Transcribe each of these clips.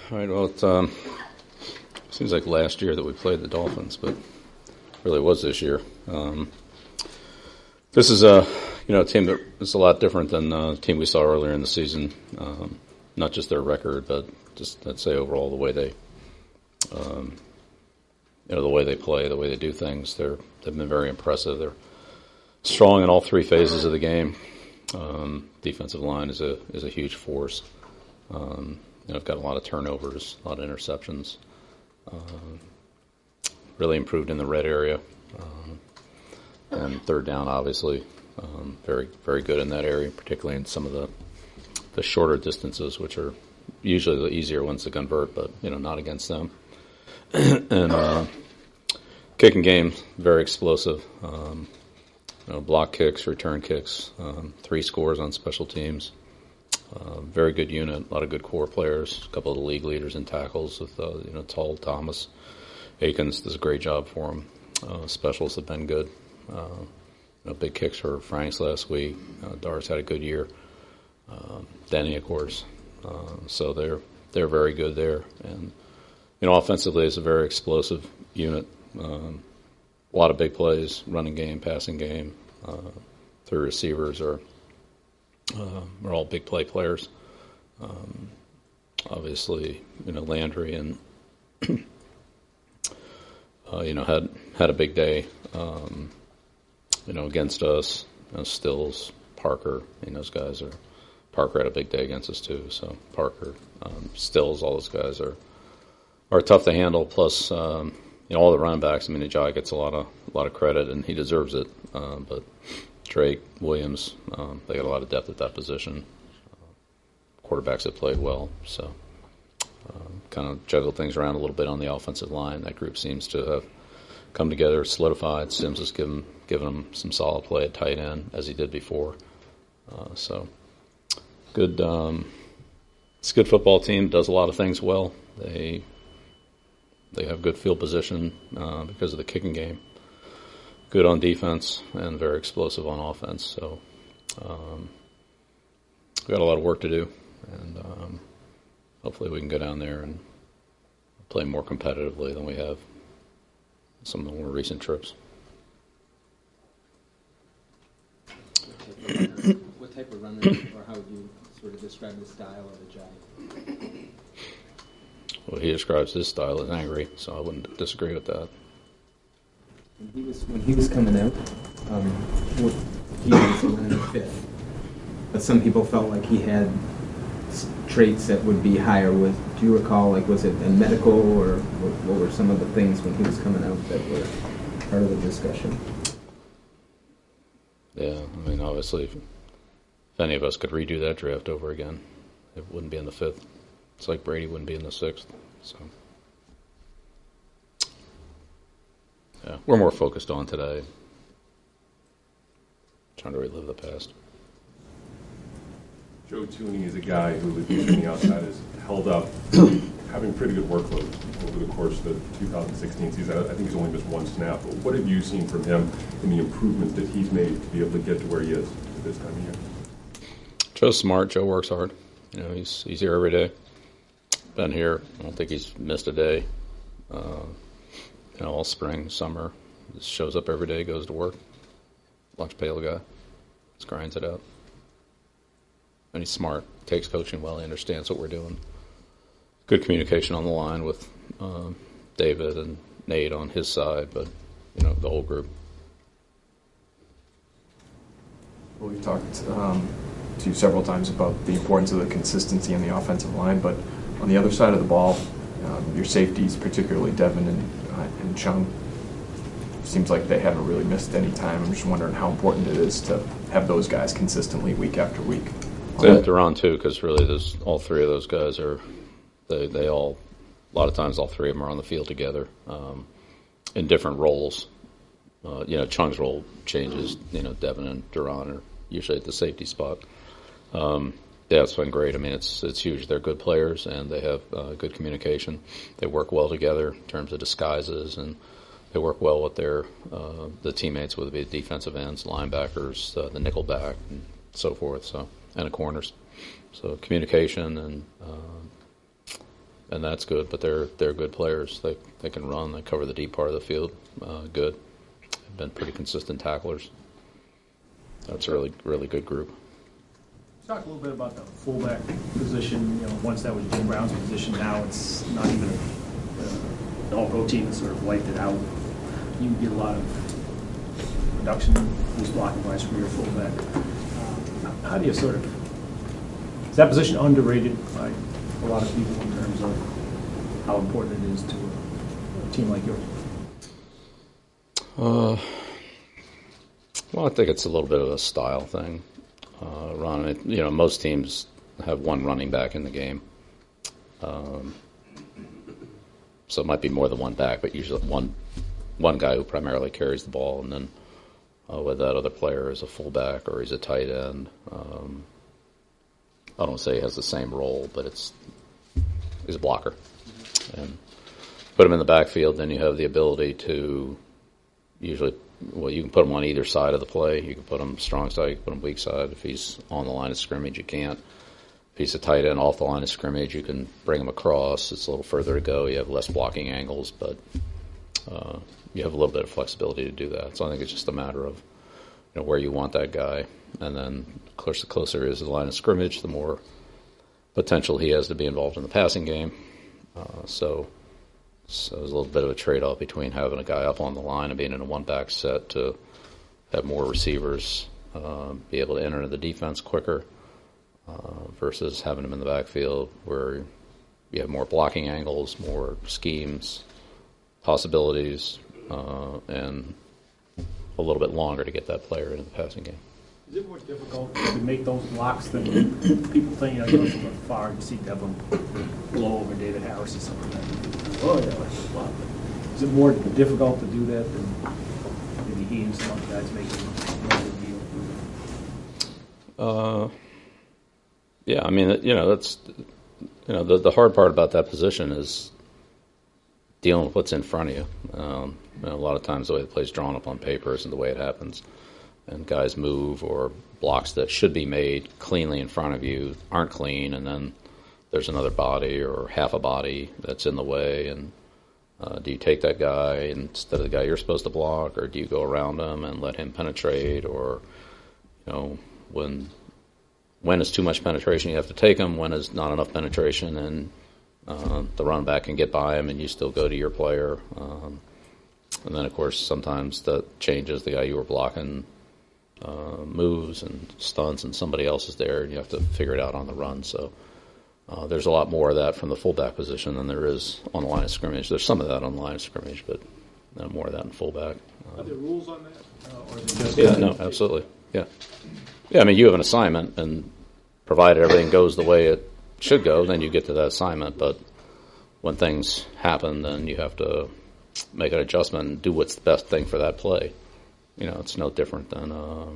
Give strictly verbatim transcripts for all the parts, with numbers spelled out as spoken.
All right, well, it um, seems like last year that we played the Dolphins, but really was this year. Um, this is a you know a team that is a lot different than uh, the team we saw earlier in the season. Um, not just their record, but just I'd say overall the way they, um, you know, the way they play, the way they do things. They're they've been very impressive. They're strong in all three phases of the game. Um, defensive line is a is a huge force. Um, you know, they've got a lot of turnovers, a lot of interceptions. Um, really improved in the red area, um, and third down, obviously, um, very very good in that area, particularly in some of the the shorter distances, which are usually the easier ones to convert, but you know, not against them. and uh, kicking game, very explosive. Um, you know, block kicks, return kicks, um, three scores on special teams. Uh, very good unit, a lot of good core players, a couple of the league leaders in tackles with, uh, you know, Tull, Thomas, Akins does a great job for them. Uh, specials have been good. Uh, you know, big kicks for Franks last week. Uh, Dars had a good year. Um, Denny, of course. Uh, so they're they're very good there. And, you know, offensively it's a very explosive unit. Um, a lot of big plays, running game, passing game. Uh, three receivers are Uh, we're all big play players. Um, obviously, you know, Landry and uh, you know had had a big day. Um, you know, against us. You know, Stills, Parker. I mean, those guys are. Parker had a big day against us too. So Parker, um, Stills, all those guys are are tough to handle. Plus, um, you know, all the running backs. I mean, Ajay gets a lot of a lot of credit, and he deserves it. Uh, but Drake, Williams, um, they got a lot of depth at that position. Uh, quarterbacks have played well, so um, kind of juggled things around a little bit on the offensive line. That group seems to have come together, solidified. Sims has given given them some solid play at tight end as he did before. Uh, so good. Um, it's a good football team. Does a lot of things well. They they have good field position uh, because of the kicking game. Good on defense and very explosive on offense. So um, we've got a lot of work to do, and um, hopefully we can go down there and play more competitively than we have some of the more recent trips. What type of runner, or how would you sort of describe the style of Ajay? Well, he describes his style as angry, so I wouldn't disagree with that. When he was when he was coming out, um, what, he was running fifth, but some people felt like he had traits that would be higher. With do you recall, like, was it a medical, or what, what were some of the things when he was coming out that were part of the discussion? Yeah, I mean, obviously, if, if any of us could redo that draft over again, it wouldn't be in the fifth. It's like Brady wouldn't be in the sixth. So. Yeah, we're more focused on today. Trying to relive the past. Joe Thuney is a guy who, at least on the outside, has held up having pretty good workload over the course of the two thousand sixteen season. I think he's only missed one snap. But what have you seen from him in the improvement that he's made to be able to get to where he is at this time of year? Joe's smart. Joe works hard. You know, he's he's here every day. Been here. I don't think he's missed a day. Uh, You know, all spring, summer, just shows up every day, goes to work. Lunch pail guy, just grinds it out. And he's smart, takes coaching well, he understands what we're doing. Good communication on the line with um, David and Nate on his side, but, you know, the whole group. Well, we've talked um, to you several times about the importance of the consistency in the offensive line, but on the other side of the ball, um, your safeties, particularly Devin and uh, and Chung, seems like they haven't really missed any time. I'm just wondering how important it is to have those guys consistently week after week. Yeah, Duran too, because really, there's all three of those guys are they they all a lot of times all three of them are on the field together um, in different roles. Uh, you know, Chung's role changes. You know, Devin and Duran are usually at the safety spot. Um, Yeah, it's been great. I mean, it's it's huge. They're good players, and they have uh, good communication. They work well together in terms of disguises, and they work well with their uh, the teammates, whether it be defensive ends, linebackers, uh, the nickel back, and so forth. So, and the corners. So communication and uh, and that's good. But they're they're good players. They they can run. They cover the deep part of the field. Uh, good. They've been pretty consistent tacklers. That's a really really good group. Talk a little bit about the fullback position. You know, once that was Jim Brown's position, now it's not even a, uh, the all-pro team has sort of wiped it out. You get a lot of production, loose blocking wise from your fullback. Uh, how do you sort of is that position underrated by a lot of people in terms of how important it is to a, a team like yours? Uh, well, I think it's a little bit of a style thing. Uh, run, it, you know, most teams have one running back in the game, um, so it might be more than one back, but usually one one guy who primarily carries the ball, and then uh, whether that other player is a fullback or he's a tight end. Um, I don't say he has the same role, but it's he's a blocker, and put him in the backfield, then you have the ability to usually. Well, you can put him on either side of the play. You can put him strong side, you can put him weak side. If he's on the line of scrimmage, you can't. If he's a tight end off the line of scrimmage, you can bring him across. It's a little further to go. You have less blocking angles, but uh, you have a little bit of flexibility to do that. So I think it's just a matter of you know where you want that guy. And then, of course, the closer he is to the line of scrimmage, the more potential he has to be involved in the passing game. Uh, so... So there's a little bit of a trade-off between having a guy up on the line and being in a one-back set to have more receivers uh, be able to enter into the defense quicker uh, versus having them in the backfield where you have more blocking angles, more schemes, possibilities, uh, and a little bit longer to get that player into the passing game. Is it more difficult to make those blocks than people think? You know, you look from afar, you see Devlin blow over David Harris or something like that. Oh, yeah, that's a block. Is it more difficult to do that than maybe he and some other guys making a big deal? Uh, yeah, I mean, you know, that's, you know, the, the hard part about that position is dealing with what's in front of you. Um, you know, a lot of times the way the play's drawn up on paper isn't the way it happens. And guys move, or blocks that should be made cleanly in front of you aren't clean, and then there's another body or half a body that's in the way. And uh, do you take that guy instead of the guy you're supposed to block, or do you go around him and let him penetrate? Or, you know, when when is too much penetration, you have to take him. When is not enough penetration, and uh, the run back can get by him, and you still go to your player. Um, and then, of course, sometimes that changes. The guy you were blocking Uh, moves and stunts, and somebody else is there, and you have to figure it out on the run. So uh, there's a lot more of that from the fullback position than there is on the line of scrimmage. There's some of that on the line of scrimmage, but uh, more of that in fullback. Are there rules on that? Uh, or is it just yeah, no, absolutely. Yeah. Yeah, I mean, you have an assignment, and provided everything goes the way it should go, then you get to that assignment. But when things happen, then you have to make an adjustment and do what's the best thing for that play. You know, it's no different than uh,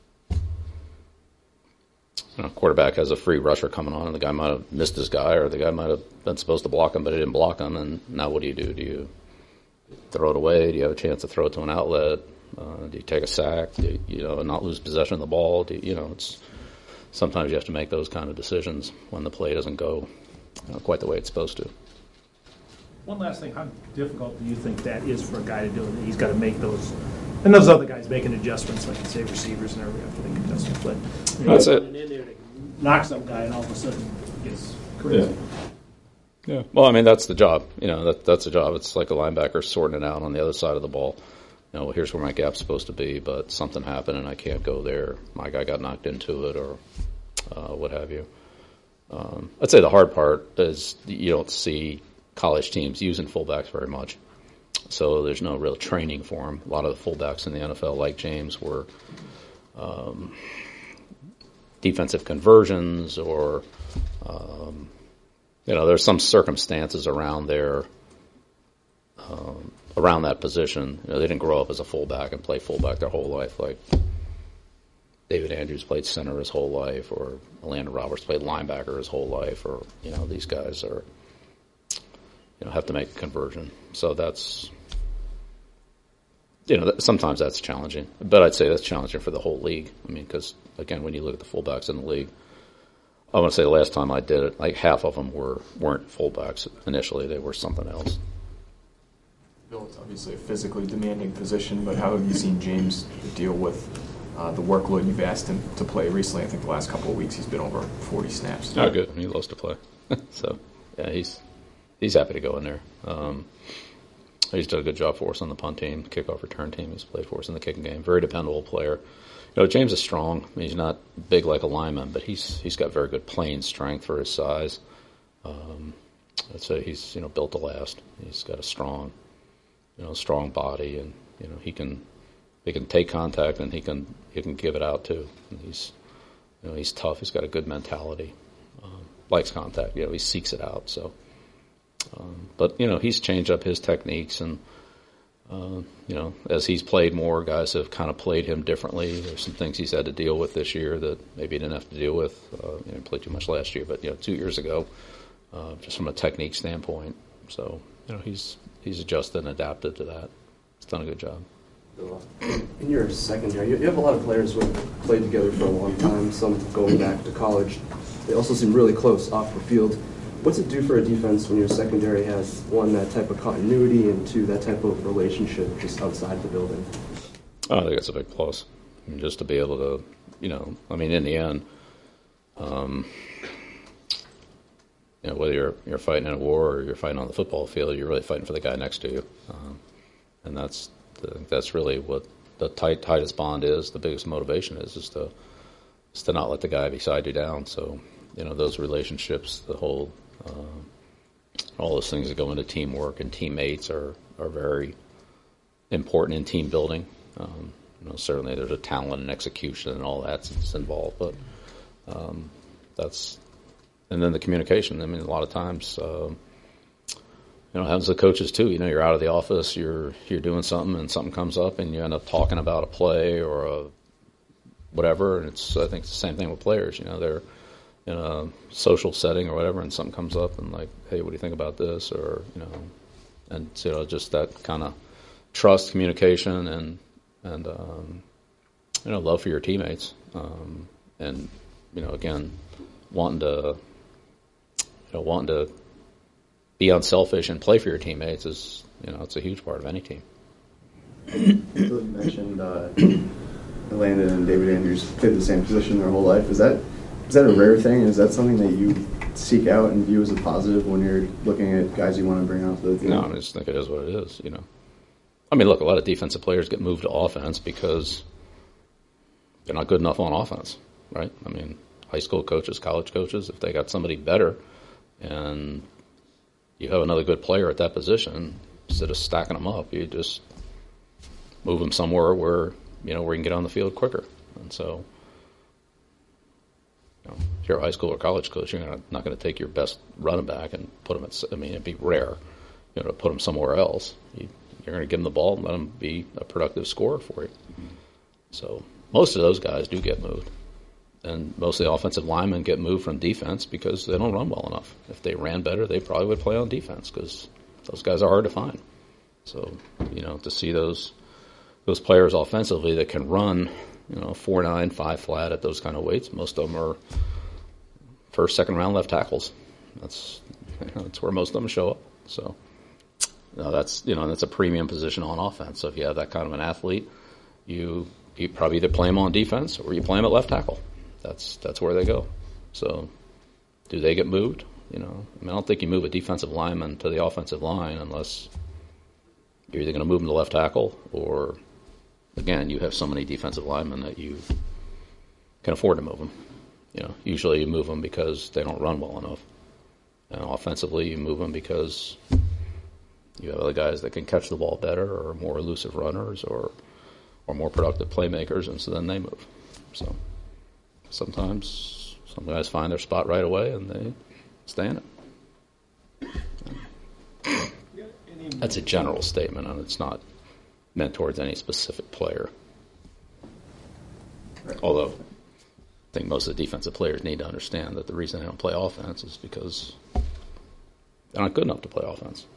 you know, a quarterback has a free rusher coming on, and the guy might have missed his guy, or the guy might have been supposed to block him, but he didn't block him. And now what do you do? Do you throw it away? Do you have a chance to throw it to an outlet? Uh, do you take a sack? Do you, you know, not lose possession of the ball? Do you, you know, it's sometimes you have to make those kind of decisions when the play doesn't go you know, quite the way it's supposed to. One last thing, how difficult do you think that is for a guy to do? He's got to make those. And those other guys making adjustments, like you say, receivers and everything have to make adjustments. But you know, that's it. In there to knock some guy, and all of a sudden it gets crazy. Yeah. yeah. Well, I mean, that's the job. You know, that that's the job. It's like a linebacker sorting it out on the other side of the ball. You know, well, here's where my gap's supposed to be, but something happened and I can't go there. My guy got knocked into it, or uh, what have you. Um, I'd say the hard part is you don't see college teams using fullbacks very much. So there's no real training for him. A lot of the fullbacks in the N F L, like James, were um, defensive conversions, or um, you know, there's some circumstances around their um, around that position. You know, they didn't grow up as a fullback and play fullback their whole life, like David Andrews played center his whole life, or Orlando Roberts played linebacker his whole life, or you know, these guys are you know have to make a conversion. So that's. You know, sometimes that's challenging, but I'd say that's challenging for the whole league. I mean, because, again, when you look at the fullbacks in the league, I want to say the last time I did it, like half of them were, weren't fullbacks initially. They were something else. Bill, it's obviously a physically demanding position, but how have you seen James deal with uh, the workload you've asked him to play recently? I think the last couple of weeks he's been over forty snaps. Oh, good. He loves to play. So, yeah, he's he's happy to go in there. Um, he's done a good job for us on the punt team, kickoff return team. He's played for us in the kicking game. Very dependable player. You know, James is strong. I mean, he's not big like a lineman, but he's he's got very good playing strength for his size. Um, I'd say he's, you know, built to last. He's got a strong, you know, strong body, and you know he can he can take contact and he can he can give it out too. And he's you know he's tough. He's got a good mentality. Um, likes contact. You know, he seeks it out. So, um, but you know he's changed up his techniques, and uh, you know as he's played more, guys have kind of played him differently. There's some things he's had to deal with this year that maybe he didn't have to deal with. Uh, you know, he played too much last year, but you know two years ago, uh, just from a technique standpoint. So you know he's. He's adjusted and adapted to that. He's done a good job. In your secondary, you have a lot of players who have played together for a long time, some going back to college. They also seem really close off the field. What's it do for a defense when your secondary has, one, that type of continuity, and two, that type of relationship just outside the building? Oh, I think that's a big plus. I mean, just to be able to, you know, I mean, in the end, um, you know, whether you're you're fighting in a war or you're fighting on the football field, you're really fighting for the guy next to you, um, and that's the, that's really what the tight tightest bond is. The biggest motivation is is to is to not let the guy beside you down. So you know those relationships, the whole uh, all those things that go into teamwork and teammates are are very important in team building. Um, you know, certainly there's a talent and execution and all that's involved, but um, that's. And then the communication. I mean, a lot of times, uh, you know, it happens to coaches too. You know, you're out of the office, you're you're doing something, and something comes up, and you end up talking about a play or a whatever. And it's I think it's the same thing with players. You know, they're in a social setting or whatever, and something comes up, and like, hey, what do you think about this? Or you know, and you know, just that kind of trust, communication, and and um, you know, love for your teammates, um, and you know, again, wanting to. You know, wanting to be unselfish and play for your teammates is, you know, it's a huge part of any team. You mentioned uh, Landon and David Andrews played the same position their whole life. Is that is that a rare thing? Is that something that you seek out and view as a positive when you're looking at guys you want to bring off the field? No, I just think it is what it is. You know, I mean, look, a lot of defensive players get moved to offense because they're not good enough on offense, right? I mean, high school coaches, college coaches, if they got somebody better. And you have another good player at that position, instead of stacking them up, you just move them somewhere where, you know, where you can get on the field quicker. And so, you know, if you're a high school or college coach, you're gonna, not going to take your best running back and put them at, I mean, it'd be rare, you know, to put them somewhere else. You, you're going to give them the ball and let them be a productive scorer for you. Mm-hmm. So most of those guys do get moved. And most of the offensive linemen get moved from defense because they don't run well enough. If they ran better, they probably would play on defense because those guys are hard to find. So, you know, to see those those players offensively that can run, you know, four nine, five flat at those kind of weights, most of them are first, second round left tackles. That's you know, that's where most of them show up. So, you know, that's you know that's a premium position on offense. So if you have that kind of an athlete, you you probably either play them on defense or you play them at left tackle. That's that's where they go. So, do they get moved? You know, I mean, I don't think you move a defensive lineman to the offensive line unless you're either going to move them to left tackle or, again, you have so many defensive linemen that you can afford to move them. You know, usually you move them because they don't run well enough. And offensively, you move them because you have other guys that can catch the ball better or more elusive runners or or more productive playmakers, and so then they move. So. Sometimes some guys find their spot right away and they stay in it. That's a general statement, and it's not meant towards any specific player. Although I think most of the defensive players need to understand that the reason they don't play offense is because they're not good enough to play offense.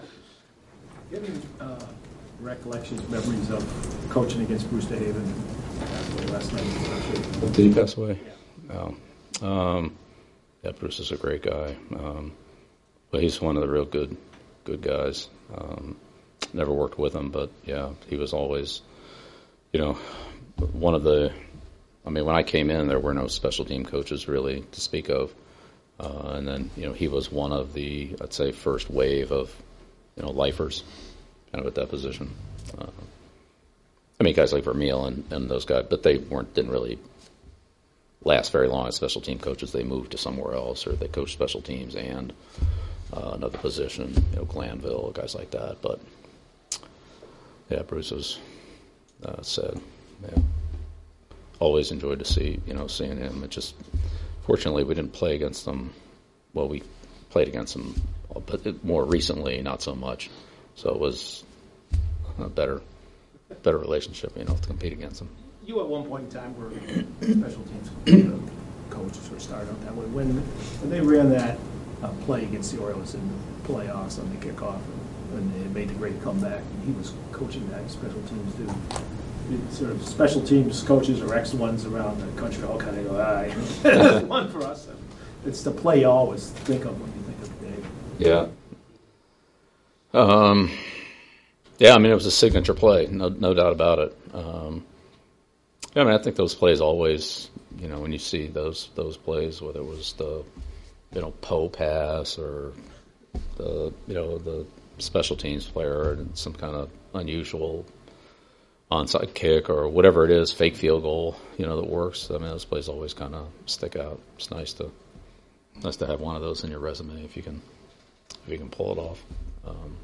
Uh, recollections, memories of coaching against Brewster Haven, passed away last night. Did he pass away? Yeah. Oh. Um, yeah, Bruce is a great guy. Um, but he's one of the real good, good guys. Um, never worked with him, but yeah, he was always, you know, one of the. I mean, when I came in, there were no special team coaches really to speak of, uh, and then you know he was one of the, I'd say, first wave of, you know, lifers, kind of at that position. Uh, I mean, guys like Vermeil and, and those guys, but they weren't didn't really last very long as special team coaches. They moved to somewhere else, or they coached special teams and uh, another position, you know, Glanville, guys like that. But yeah, Bruce was uh, sad. Yeah, always enjoyed to see you know seeing him. It just fortunately we didn't play against them. Well, we played against them, but more recently, not so much. So it was a better. better relationship, you know, to compete against them. You at one point in time were special teams uh, coaches or started out that way. When when they ran that uh, play against the Orioles in the playoffs on the kickoff, and they made the great comeback, and he was coaching that, special teams do. It sort of special teams coaches or ex ones around the country all kind of go, ah, that's one for us. It's the play you always think of when you think of Dave. Yeah. Um. Yeah, I mean, it was a signature play, no, no doubt about it. Um, yeah, I mean, I think those plays always, you know, when you see those those plays, whether it was the, you know, Poe pass or the, you know, the special teams player and some kind of unusual onside kick or whatever it is, fake field goal, you know, that works. I mean, those plays always kind of stick out. It's nice to nice to have one of those in your resume if you can if you can pull it off. Um,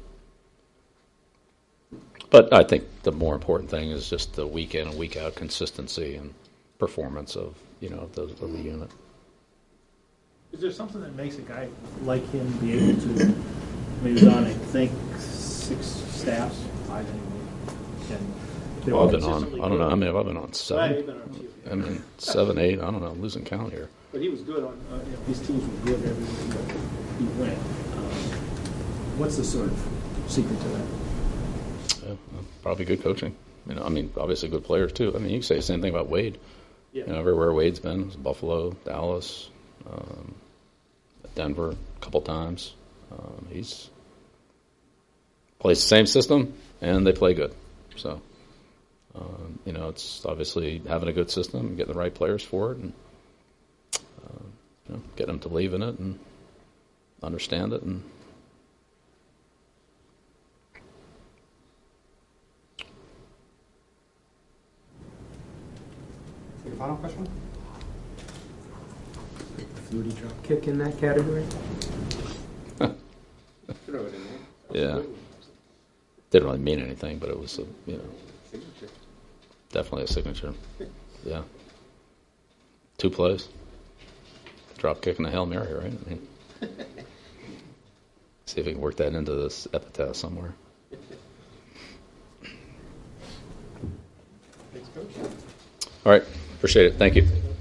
But I think the more important thing is just the week in and week out consistency and performance of you know of the, of the unit. Is there something that makes a guy like him be able to? I mean, he was on, I think, six staffs, five anyway. And they Well, were I've been on. consistently I don't know good. how many have I been on. Right, Seven. he's been on a few, yeah. I mean, seven, eight. I don't know. I'm losing count here. But he was good on. Uh, you know, his teams were good everywhere he went. Um, what's the sort of secret to that? Yeah, well, probably good coaching. You know, I mean, obviously good players too. I mean, you can say the same thing about Wade. Yeah. You know, everywhere Wade's been, Buffalo, Dallas, um, Denver, a couple times. Um, he's plays the same system, and they play good. So, um, you know, it's obviously having a good system, and getting the right players for it, and uh, you know, getting them to believe in it and understand it, and. Your final question? Flutie drop kick in that category? Throw it in there. Yeah. Didn't really mean anything, but it was, a, you know, Signature. definitely a signature. Yeah. Two plays. Drop kick and a Hail Mary, right? I mean, see if we can work that into this epitaph somewhere. Thanks, Coach. All right. Appreciate it. Thank you.